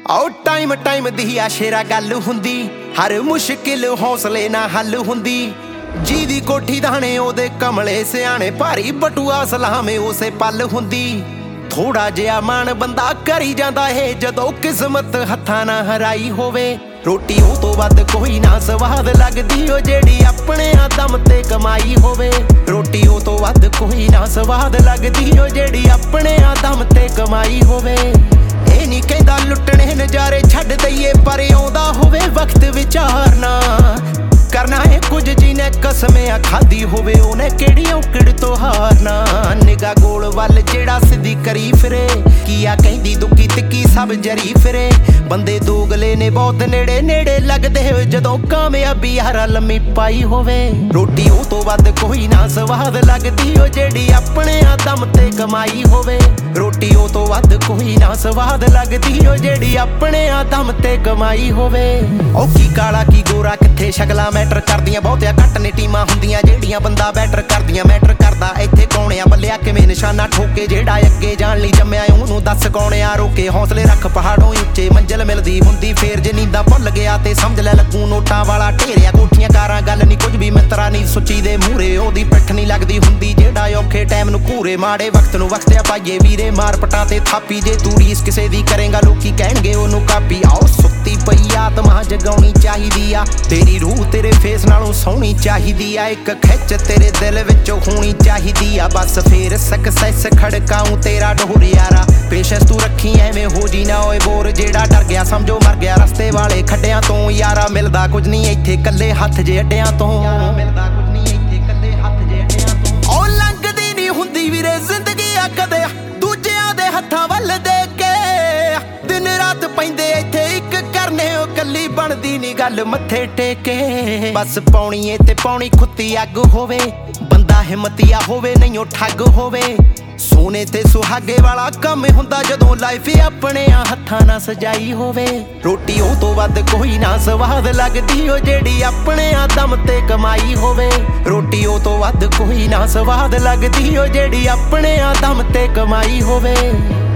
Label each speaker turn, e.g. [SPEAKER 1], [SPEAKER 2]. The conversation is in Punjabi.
[SPEAKER 1] आओ टाइम टाइम दी आशेरा गल हुंदी, हर मुश्किल हौसले ना हल हुंदी। जी दी कोठी दाने ओदे कमले सियाने, भारी बटुआ सलामे उसे पल हुंदी। थोड़ा जिहा मन बंदा करी जांदा है जदों किस्मत हत्थां ना हराई होवे। रोटी ओ तो वध कोई ना स्वाद लगदी ओ जेड़ी अपने दम ते कमाई होवे। रोटी ओ तो वध कोई ना स्वाद लगदी ओ जेड़ी अपने दम ते कमाई होवे। ਇਹ ਨਹੀਂ ਕਹਿੰਦਾ ਲੁੱਟਣੇ ਨਜ਼ਾਰੇ ਛੱਡ ਦਈਏ, ਪਰ ਆਉਂਦਾ ਹੋਵੇ ਵਕਤ ਵਿਚਾਰਨਾ ਕਰਨਾ ਹੈ ਕੁਝ ਜਿਹਨੇ ਕਸਮਿਆਂ ਖਾਦੀ ਹੋਵੇ, ਉਹਨੇ ਕਿਹੜੀ ਔਕੜ ਤੋਂ ਹਾਰਨਾ। ਨਿਗਾ ਗੋਲ ਵੱਲ ਜਿਹੜਾ ਸਿੱਧੀ ਕਰੀ ਫਿਰੇ, ਕੀਆ ਕਹਿੰਦੀ ਦੁੱਕੀ ਤਿੱਕੀ ਸਭ ਜਰੀ ਫਿਰੇ। ਬੰਦੇ ਦੋਗਲੇ ਨੇ ਬਹੁਤ ਨੇੜੇ ਨੇੜੇ ਲੱਗਦੇ ਹੋਏ ਜਦੋਂ ਕਾਮਯਾਬੀ ਯਾਰਾ ਲੰਮੀ ਪਾਈ ਹੋਵੇ। ਰੋਟੀ ਉਹ ਤੋਂ ਵੱਧ ਕੋਈ ਨਾ ਸਵਾਦ ਲੱਗਦੀ ਉਹ ਜਿਹੜੀ ਆਪਣੇ ਦਮ ਤੇ ਕਮਾਈ ਹੋਵੇ। ਰੋਟੀ ਉਹ ਤੋਂ ਵੱਧ ਕੋਈ ਨਾ ਸਵਾਦ ਲੱਗਦੀ ਉਹ ਜਿਹੜੀ ਆਪਣੇ ਦਮ ਤੇ ਕਮਾਈ ਹੋਵੇ। ਉਹ ਕੀ ਕਾਲਾ ਕੀ ਗੋਰਾ ਕਿੱਥੇ ਸ਼ਕਲਾਂ ਮੈਟਰ ਕਰਦੀਆਂ, ਬਹੁਤਿਆ ਘੱਟ ਨੇ ਟੀਮਾਂ ਹੁੰਦੀਆਂ ਜਿਹੜੀਆਂ ਬੰਦਾ ਬੈਟਰ ਕਰਦੀਆਂ। ਮੈਟਰ ਕਰਦਾ ਇੱਥੇ ਕੌਣ ਆ ਬੱਲਿਆ ਕਿਵੇਂ ਨਿਸ਼ਾਨਾ ਠੋਕੇ, ਜਿਹੜਾ ਅੱਗੇ ਜਾਣ ਲਈ ਜੰਮਿਆ ਉਹਨੂੰ ਦੱਸ ਕੌਣ ਆ ਰੋਕੇ। ਹੌਸਲੇ ਰੱਖ ਪਹਾੜੋਂ ਉੱਚੇ ਮੰਜ਼ਿਲ ਮਿਲਦੀ ਹੁੰਦੀ, ਫੇਰ ਜੇ ਨੀਂਦਾਂ ਭੁੱਲ ਗਿਆ ਤੇ ਸਮਝ ਲੈ ਲੱਗੂ ਨੋਟਾਂ ਵਾਲਾ ਢੇਰਿਆ। ਕੋਠੀਆਂ ਕਾਰਾਂ ਗੱਲ ਨਹੀਂ ਕੁਝ ਵੀ ਮਿੱਤਰਾ ਨਹੀਂ ਸੁੱਚੀ ਦੇ ਮੂਹਰੇ, ਉਹਦੀ ਪਿੱਠ ਨਹੀਂ ਲੱਗਦੀ ਹੁੰਦੀ ਜਿਹੜਾ ਔਖੇ ਟਾਈਮ ਨੂੰ ਘੂਰੇ। ਮਾੜੇ ਵਕਤ ਨੂੰ ਵਕਤਿਆ ਪਾਈਏ ਵੀਰੇ ਮਾਰ ਪਟਾਂ ਤੇ ਥਾਪੀ, ਜੇ ਤੂੰ ਰੀਸ ਕਿਸੇ ਦੀ ਕਰੇਗਾ ਲੋਕੀ ਕਹਿਣਗੇ ਉਹਨੂੰ ਕਾਪੀ। ਆਓ ਸੁੱਤੀ ਪਈ ਆਤਮਾ ਜਗਾਉਣੀ ਚਾਹੀਦੀ ਆ, ਤੇਰੀ ਰੂਹ ਤੇਰੇ ਫੇਸ ਨਾਲੋਂ ਸੋਹਣੀ ਚਾਹੀਦੀ ਆ। ਇੱਕ ਖਿੱਚ ਤੇਰੇ ਦਿਲ ਵਿੱਚੋਂ ਹੋਣੀ ਚਾਹੀਦੀ ਆ, ਬਸ ਫੇਰ ਸਕਸੈਸ ਖੜਕਾਉਂ ਤੇਰਾ ਡੋਰ ਯਾਰਾ। ਪੇਸ਼ੈਂਸ ਤੂੰ ਰੱਖੀ ਐਵੇਂ ਹੋ ਜੀ ਨਾ ਓਏ ਬੋਰ, ਜਿਹੜਾ ਡਰ ਗਿਆ ਸਮਝੋ ਮਰ ਗਿਆ ਰਸਤੇ ਵਾਲੇ ਖੱਡਿਆਂ ਤੋਂ। ਯਾਰਾ ਮਿਲਦਾ ਕੁਝ ਨਹੀਂ ਇੱਥੇ ਕੱਲੇ ਹੱਥ ਜੇ ਅੱਡਿਆਂ ਤੋਂ। ਮਿਲਦਾ ਕੁਝ ਨਹੀਂ ਇੱਥੇ ਕੱਲੇ ਹੱਥ ਜੇ ਅੱਡਿਆਂ ਤੋਂ। ਉਹ ਲੰਘਦੀ ਨਹੀਂ ਹੁੰਦੀ ਵੀਰੇ ਜ਼ਿੰਦਗੀ ਆ ਕਦੇ ਦੂਜਿਆਂ ਦੇ ਹੱਥਾਂ ਵੱਲ ਦੇ ਕੇ। ਦਿਨ ਰਾਤ ਪੈਂਦੇ ਇੱਥੇ ਇੱਕ ਕਰਨੇ ਉਹ ਕੱਲੀ ਬਣਦੀ ਨੀ ਗੱਲ ਮੱਥੇ ਟੇਕੇ। ਬਸ ਪਾਉਣੀ ਏ ਤੇ ਪਾਉਣੀ ਖੁੱਤੀ ਅੱਗ ਹੋਵੇ, ਬੰਦਾ ਹਿੰਮਤੀਆ ਹੋਵੇ ਨਹੀਂ ਉਹ ਠੱਗ ਹੋਵੇ। ਸੋਨੇ ਤੇ ਸੁਹਾਗੇ ਵਾਲਾ ਕੰਮ ਹੁੰਦਾ ਜਦੋਂ ਲਾਈਫ ਆਪਣੇ ਹੱਥਾਂ ਨਾਲ ਸਜਾਈ ਹੋਵੇ। ਰੋਟੀ ਉਹ ਤੋਂ ਵੱਧ ਕੋਈ ਨਾ ਸਵਾਦ ਲੱਗਦੀ ਉਹ ਜਿਹੜੀ ਆਪਣੇ ਦਮ ਤੇ ਕਮਾਈ ਹੋਵੇ। ਰੋਟੀ ਉਹ ਤੋਂ ਵੱਧ ਕੋਈ ਨਾ ਸਵਾਦ ਲੱਗਦੀ ਉਹ ਜਿਹੜੀ ਆਪਣੇ ਦਮ ਤੇ ਕਮਾਈ ਹੋਵੇ।